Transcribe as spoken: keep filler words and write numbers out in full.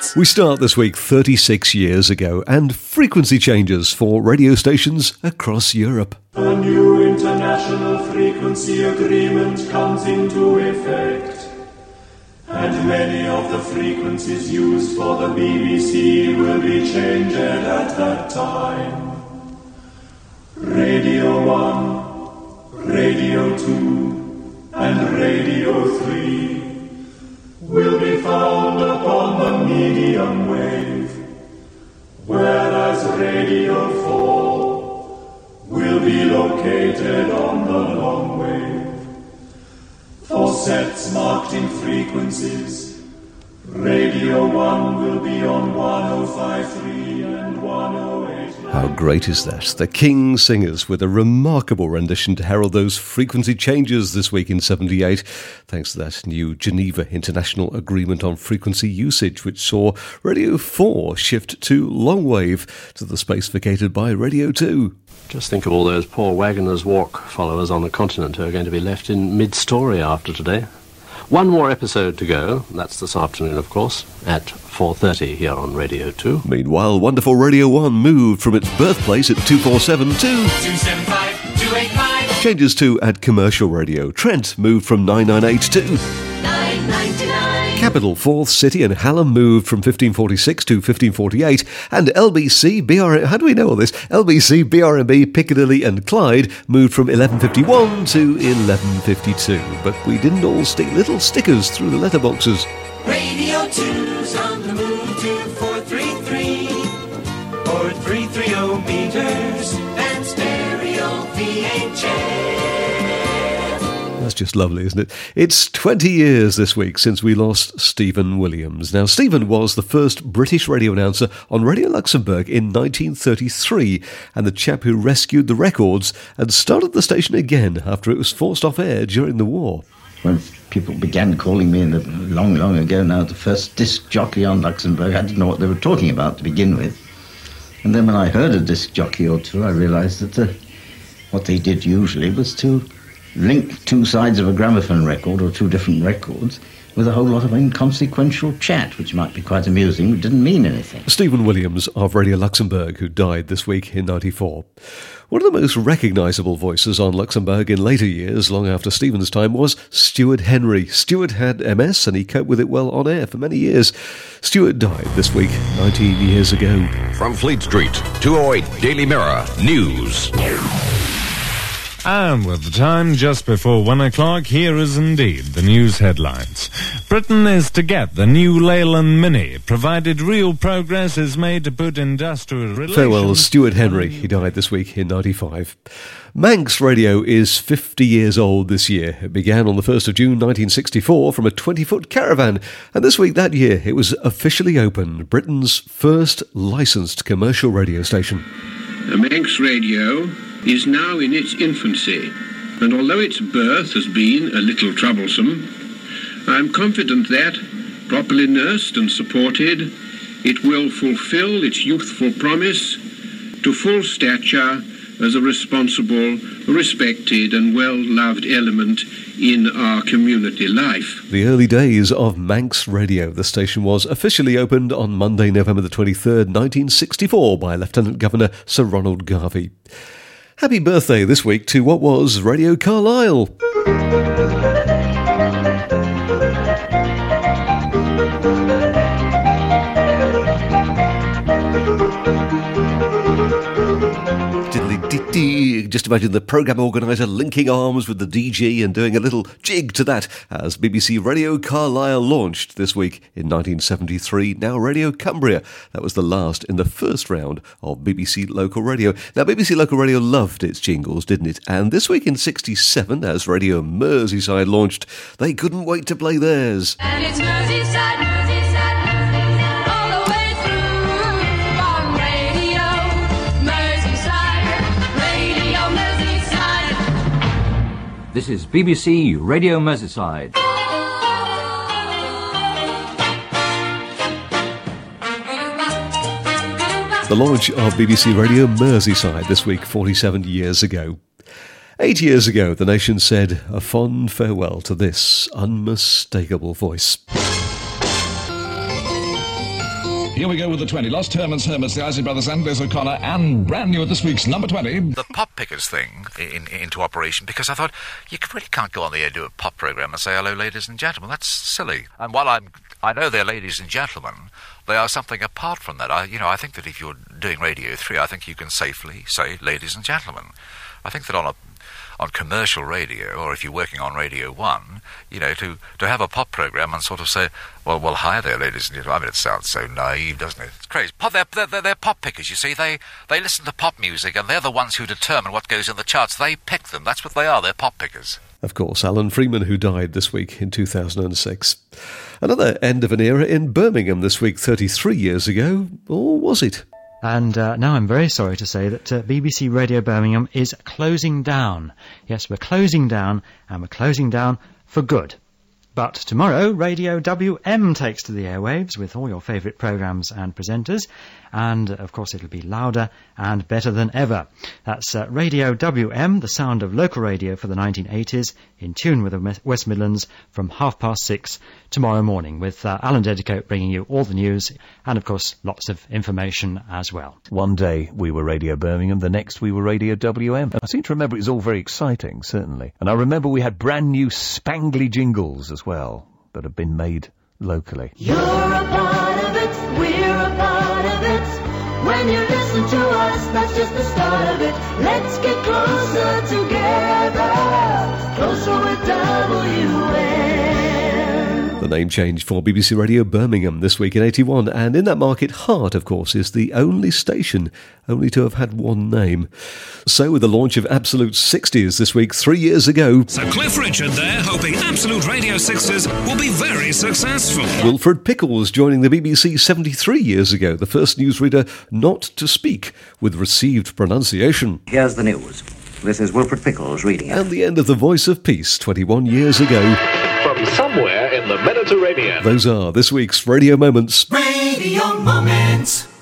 hits. We start this week thirty-six years ago and frequency changes for radio stations across Europe. A new international frequency agreement comes into effect, and many of the frequencies used for the B B C will be changed at that time. Radio one, Radio two, and Radio three will be found upon the medium wave, whereas Radio four will be located on the long wave. For sets marked in frequencies, Radio one will be on one oh five point three and one oh eight. How great is that? The King Singers with a remarkable rendition to herald those frequency changes this week in seventy-eight, thanks to that new Geneva International Agreement on Frequency Usage, which saw Radio four shift to long wave to the space vacated by Radio two. Just think of all those poor Wagoner's Walk followers on the continent who are going to be left in mid-story after today. One more episode to go. That's this afternoon, of course, at four thirty here on Radio two. Meanwhile, wonderful Radio one moved from its birthplace at two forty-seven to two seven five, two eight five. Changes to at commercial radio. Trent moved from nine ninety-eight to nine ninety-nine. Capital, Forth City and Hallam moved from fifteen forty-six to fifteen forty-eight, and L B C, B R M, how do we know all this? L B C, B R M B, Piccadilly and Clyde moved from eleven fifty-one to eleven fifty-two. But we didn't all stick little stickers through the letterboxes. Radio two's on the move to four three three, or three thirty meters, and stereo V H F. That's just lovely, isn't it? It's twenty years this week since we lost Stephen Williams. Now, Stephen was the first British radio announcer on Radio Luxembourg in nineteen thirty-three, and the chap who rescued the records and started the station again after it was forced off air during the war. When people began calling me in the long, long ago now, the first disc jockey on Luxembourg, I didn't know what they were talking about to begin with. And then when I heard a disc jockey or two, I realised that the, what they did usually was to link two sides of a gramophone record or two different records with a whole lot of inconsequential chat, which might be quite amusing, but didn't mean anything. Stephen Williams of Radio Luxembourg, who died this week in ninety-four. One of the most recognisable voices on Luxembourg in later years, long after Stephen's time, was Stuart Henry. Stuart had M S and he coped with it well on air for many years. Stuart died this week, nineteen years ago. From Fleet Street, two oh eight Daily Mirror News. And with the time just before one o'clock, here is indeed the news headlines. Britain is to get the new Leyland Mini, provided real progress is made to put industrial relations... Farewell, Stuart Henry. He died this week in ninety-five. Manx Radio is fifty years old this year. It began on the first of June nineteen sixty-four from a twenty-foot caravan, and this week that year it was officially opened, Britain's first licensed commercial radio station. Manx Radio is now in its infancy, and although its birth has been a little troublesome, I am confident that, properly nursed and supported, it will fulfill its youthful promise to full stature as a responsible, respected and well-loved element in our community life. The early days of Manx Radio. The station was officially opened on Monday, November the twenty-third, nineteen sixty-four by Lieutenant Governor Sir Ronald Garvey. Happy birthday this week to what was Radio Carlisle. Just imagine the programme organiser linking arms with the D G and doing a little jig to that as B B C Radio Carlisle launched this week in nineteen seventy-three. Now Radio Cumbria. That was the last in the first round of B B C Local Radio. Now B B C Local Radio loved its jingles, didn't it? And this week in sixty-seven, as Radio Merseyside launched, they couldn't wait to play theirs. And it's Merseyside, Merseyside, Merseyside, all the way through on Radio Merseyside, Radio Merseyside. This is B B C Radio Merseyside. The launch of B B C Radio Merseyside this week, forty-seven years ago. Eight years ago, the nation said a fond farewell to this unmistakable voice. Here we go with the twenty. Lost Herman's Hermits, the Isley Brothers and Les O'Connor, and brand new at this week's number twenty. The Pop Pickers thing in, in, into operation, because I thought, you really can't go on the air and do a pop programme and say, hello, ladies and gentlemen. That's silly. And while I'm, I know they're ladies and gentlemen, they are something apart from that. I, you know, I think that if you're doing Radio three, I think you can safely say, ladies and gentlemen. I think that on a on commercial radio, or if you're working on Radio one, you know, to, to have a pop programme and sort of say, well, well, hi there, ladies and gentlemen. I mean, it sounds so naive, doesn't it? It's crazy. Pop, they're, they're, they're pop pickers, you see. They, they listen to pop music, and they're the ones who determine what goes in the charts. They pick them. That's what they are. They're pop pickers. Of course, Alan Freeman, who died this week in two thousand six. Another end of an era in Birmingham this week, thirty-three years ago, or was it? And uh, now I'm very sorry to say that uh, B B C Radio Birmingham is closing down. Yes, we're closing down, and we're closing down for good. But tomorrow, Radio W M takes to the airwaves with all your favourite programmes and presenters. And, of course, it'll be louder and better than ever. That's uh, Radio W M, the sound of local radio for the nineteen eighties, in tune with the West Midlands from half past six tomorrow morning, with uh, Alan Dedicoat bringing you all the news and, of course, lots of information as well. One day we were Radio Birmingham, the next we were Radio W M. I seem to remember it was all very exciting, certainly. And I remember we had brand new spangly jingles as well that have been made locally. You're a part of it, we're a part of it. When you listen to us, that's just the start of it. Let's get closer together, closer with W M. The name changed for B B C Radio Birmingham this week in eighty-one, and in that market, Heart, of course, is the only station only to have had one name. So with the launch of Absolute sixties this week, three years ago... So Cliff Richard there, hoping Absolute Radio sixties will be very successful. Wilfred Pickles joining the B B C seventy-three years ago, the first newsreader not to speak with received pronunciation. Here's the news. This is Wilfred Pickles reading it. And the end of The Voice of Peace twenty-one years ago. From somewhere in the Mediterranean. Those are this week's Radio Moments. Radio Moments.